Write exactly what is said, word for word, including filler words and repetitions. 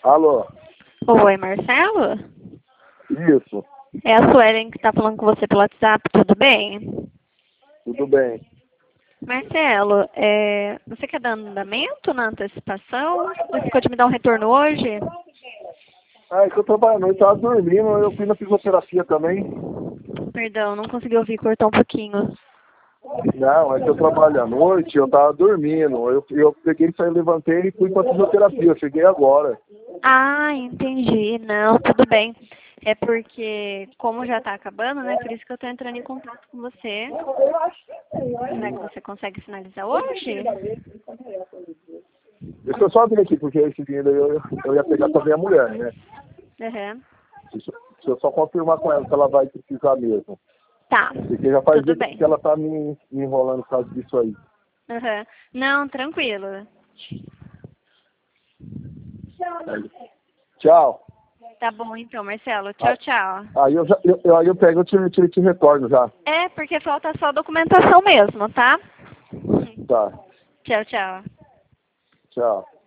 Alô? Oi, Marcelo? Isso, É a Suelen que está falando com você pelo WhatsApp, tudo bem? tudo bem. Marcelo, é, você quer dar andamento na antecipação? Você ficou de me dar um retorno hoje? Ah, é que eu trabalhando, eu tava dormindo, eu fui na fisioterapia também. Perdão, não consegui ouvir, cortou um pouquinho. Não, é que eu trabalho à noite, eu tava dormindo. Eu, eu peguei, saí, levantei e fui pra fisioterapia, eu cheguei agora. Ah, entendi. Não, tudo bem. É porque, como já está acabando, né? Por isso que eu estou entrando em contato com você. Será que você consegue finalizar hoje? Deixa eu só vir aqui, porque esse dinheiro aí eu, eu ia pegar pra minha mulher, né? Uhum. Deixa, deixa eu só confirmar com ela se ela vai precisar mesmo. Tá, Porque já faz tudo vezes bem. que ela tá me, me enrolando por causa disso aí. Uhum. Não, tranquilo. Aí, tchau. Tá bom então, Marcelo. Tchau, tchau. Aí eu, já, eu, eu- aí eu pego e te, te, te retorno já. É, porque falta só a documentação mesmo, tá? Tá, Tchau, tchau. tchau.